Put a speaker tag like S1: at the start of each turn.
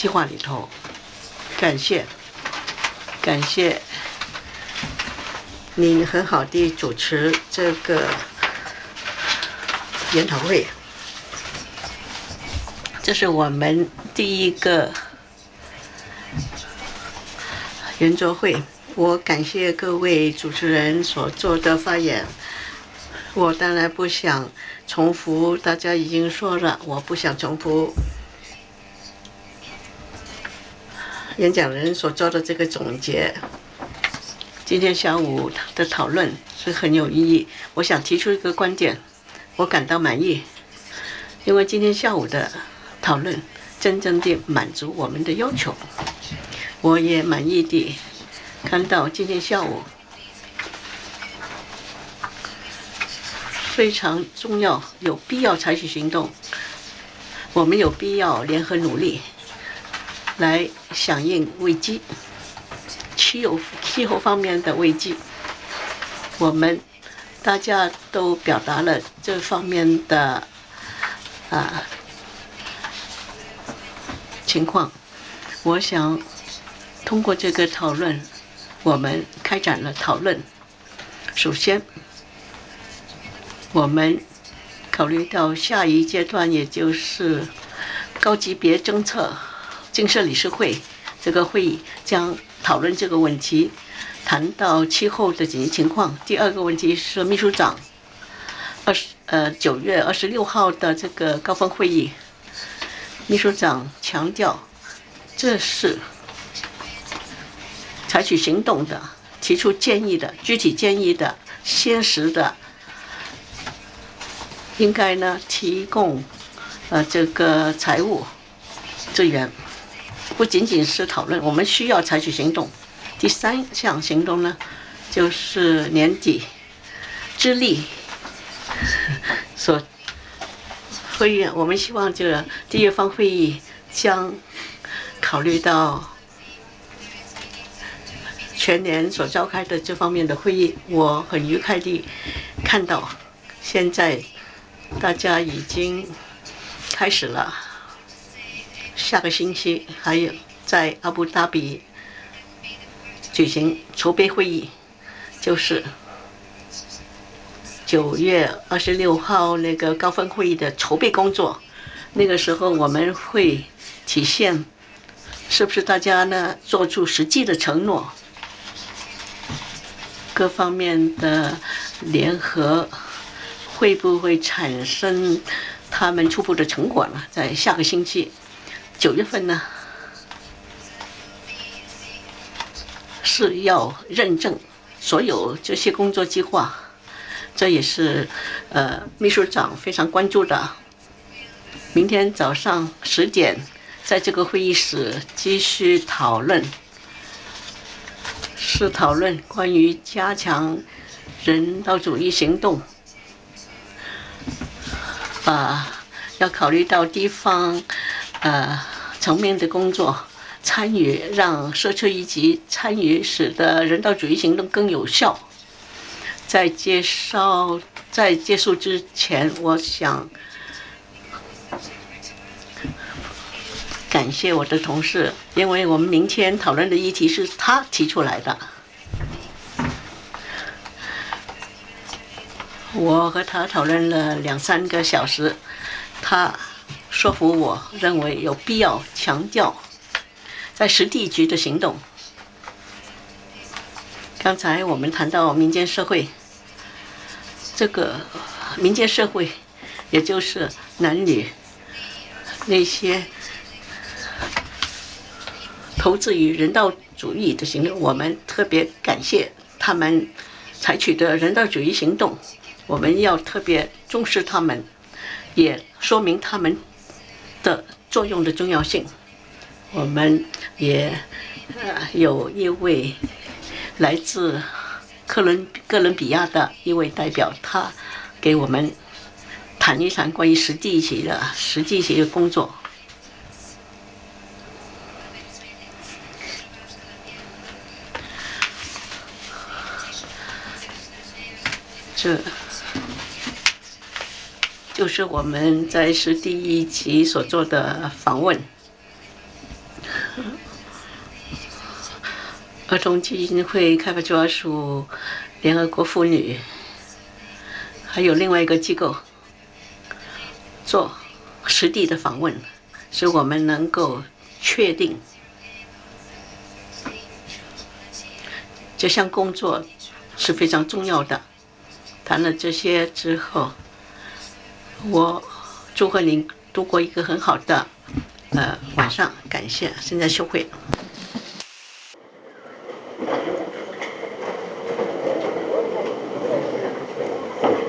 S1: 计划里头，感谢你很好地主持这个研讨会。这是我们第一个圆桌会，我感谢各位主持人所做的发言。我当然不想重复，大家已经说了，我不想重复演讲人所做的这个总结。今天下午的讨论是很有意义，我想提出一个观点，我感到满意，因为今天下午的讨论真正地满足我们的要求。我也满意地看到今天下午非常重要，有必要采取行动，我们有必要联合努力来响应危机，气候方面的危机，我们大家都表达了这方面的情况。我想通过这个讨论，我们开展了讨论。首先，我们考虑到下一阶段，也就是高级别政策建设理事会这个会议将讨论这个问题，谈到气候的紧急情况。第二个问题是秘书长9月26号的这个高峰会议，秘书长强调这是采取行动的、提出建议的、具体建议的、现实的，应该呢提供这个财务资源，不仅仅是讨论，我们需要采取行动。第三项行动呢，就是年底智利会议，我们希望这个第一方会议将考虑到全年所召开的这方面的会议。我很愉快地看到现在大家已经开始了，下个星期还有在阿布达比举行筹备会议，就是9月26号那个高峰会议的筹备工作。那个时候我们会体现是不是大家呢做出实际的承诺，各方面的联合会不会产生他们初步的成果呢？在下个星期9月份呢，是要认证所有这些工作计划，这也是秘书长非常关注的。明天早上10点，在这个会议室继续讨论，是讨论关于加强人道主义行动，要考虑到地方层面的工作，参与让社区一级参与，使得人道主义行动更有效。在结束之前，我想感谢我的同事，因为我们明天讨论的议题是他提出来的。我和他讨论了2-3个小时，他说服我认为有必要强调在实地局的行动。刚才我们谈到民间社会，这个民间社会也就是男女那些投资于人道主义的行动，我们特别感谢他们采取的人道主义行动，我们要特别重视他们，也说明他们的作用的重要性。我们也有一位来自哥伦比亚的一位代表，他给我们谈一谈关于实际学的工作。这就是我们在第1期所做的访问。 儿童基金会、开发计划署、联合国妇女，还有另外一个机构做实地的访问，使我们能够确定这项工作是非常重要的。谈了这些之后，我祝贺您度过一个很好的晚上，感谢。现在休会。